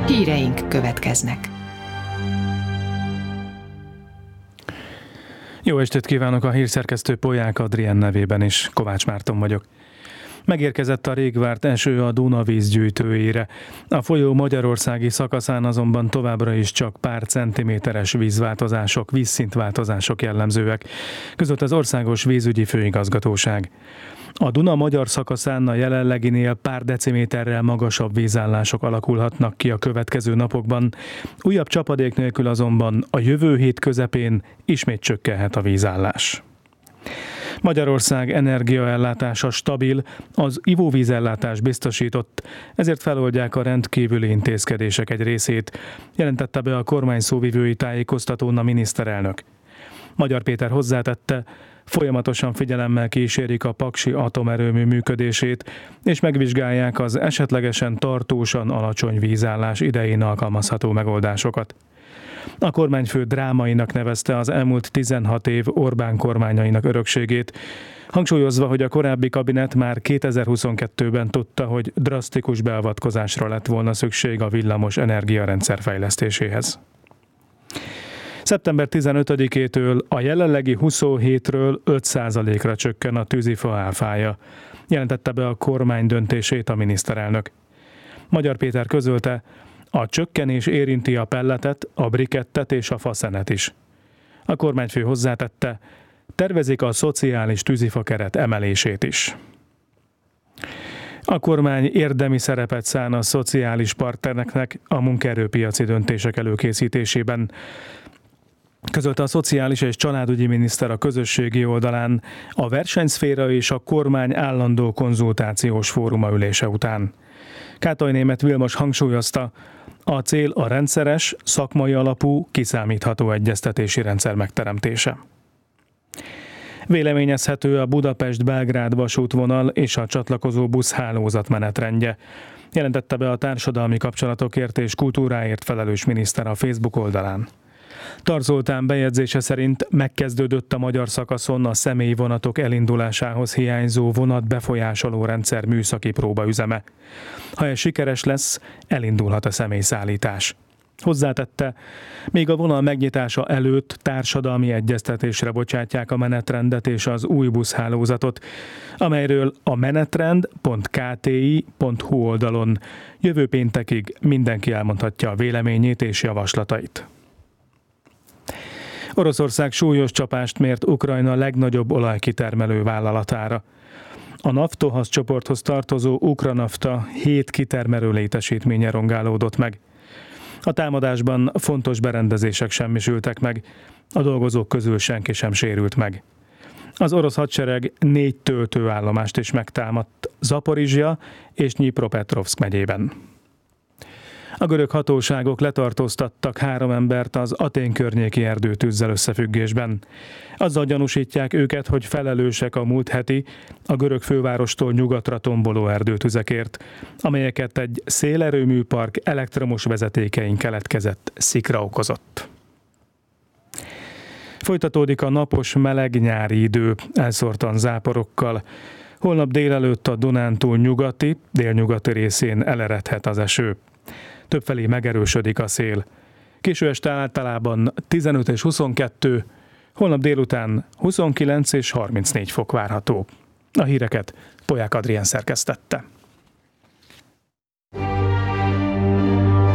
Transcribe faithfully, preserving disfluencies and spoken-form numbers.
Híreink következnek. Jó estét kívánok, a hírszerkesztő Polyák Adrien nevében is, Kovács Márton vagyok. Megérkezett a rég várt eső a Duna vízgyűjtőjére. A folyó magyarországi szakaszán azonban továbbra is csak pár centiméteres vízváltozások, vízszintváltozások jellemzőek, között az Országos Vízügyi Főigazgatóság. A Duna magyar szakaszán a jelenleginél pár deciméterrel magasabb vízállások alakulhatnak ki a következő napokban. Újabb csapadék nélkül azonban a jövő hét közepén ismét csökkenhet a vízállás. Magyarország energiaellátása stabil, az ivóvízellátás biztosított, ezért feloldják a rendkívüli intézkedések egy részét, jelentette be a kormány szóvivői tájékoztatón a miniszterelnök. Magyar Péter hozzátette, folyamatosan figyelemmel kísérik a paksi atomerőmű működését, és megvizsgálják az esetlegesen tartósan alacsony vízállás idején alkalmazható megoldásokat. A kormányfő drámainak nevezte az elmúlt tizenhat év Orbán kormányainak örökségét, hangsúlyozva, hogy a korábbi kabinet már kétezer-huszonkettőben tudta, hogy drasztikus beavatkozásra lett volna szükség a villamos energiarendszer fejlesztéséhez. szeptember tizenötödikétől a jelenlegi huszonhétről öt százalékra csökken a tűzifa áfája, jelentette be a kormány döntését a miniszterelnök. Magyar Péter közölte, a csökkenés érinti a pelletet, a brikettet és a faszenet is. A kormányfő hozzátette, tervezik a szociális tűzifakeret emelését is. A kormány érdemi szerepet szán a szociális partnereknek a munkaerőpiaci döntések előkészítésében, közölte a szociális és családügyi miniszter a közösségi oldalán a versenyszféra és a kormány állandó konzultációs fóruma ülése után. Kátai Németh Vilmos hangsúlyozta, a cél a rendszeres, szakmai alapú, kiszámítható egyeztetési rendszer megteremtése. Véleményezhető a Budapest-Belgrád vasútvonal és a csatlakozó buszhálózat menetrendje, jelentette be a társadalmi kapcsolatokért és kultúráért felelős miniszter a Facebook oldalán. Tar Zoltán bejegyzése szerint megkezdődött a magyar szakaszon a személyvonatok elindulásához hiányzó vonatbefolyásoló rendszer műszaki próbaüzeme. Ha ez sikeres lesz, elindulhat a személyszállítás. Hozzátette, még a vonal megnyitása előtt társadalmi egyeztetésre bocsátják a menetrendet és az új buszhálózatot, amelyről a menetrend pont k t i pont h u oldalon jövő péntekig mindenki elmondhatja a véleményét és javaslatait. Oroszország súlyos csapást mért Ukrajna legnagyobb olajkitermelő vállalatára. A Naftohaz csoporthoz tartozó Ukranafta hét kitermelő létesítménye rongálódott meg. A támadásban fontos berendezések semmisültek meg, a dolgozók közül senki sem sérült meg. Az orosz hadsereg négy töltőállomást is megtámadt Zaporizsja és Dnyipropetrovszk megyében. A görög hatóságok letartóztattak három embert az Atén környéki erdőtűzzel összefüggésben. Azzal gyanúsítják őket, hogy felelősek a múlt heti, a görög fővárostól nyugatra tomboló erdőtüzekért, amelyeket egy szélerőműpark elektromos vezetékein keletkezett szikra okozott. Folytatódik a napos, meleg nyári idő, elszórtan záporokkal. Holnap délelőtt a Dunántúl nyugati, délnyugati részén eleredhet az eső. Többfelé megerősödik a szél. Késő este általában tizenöt és huszonkettő, holnap délután huszonkilenc és harmincnégy fok várható. A híreket Polyák Adrien szerkesztette.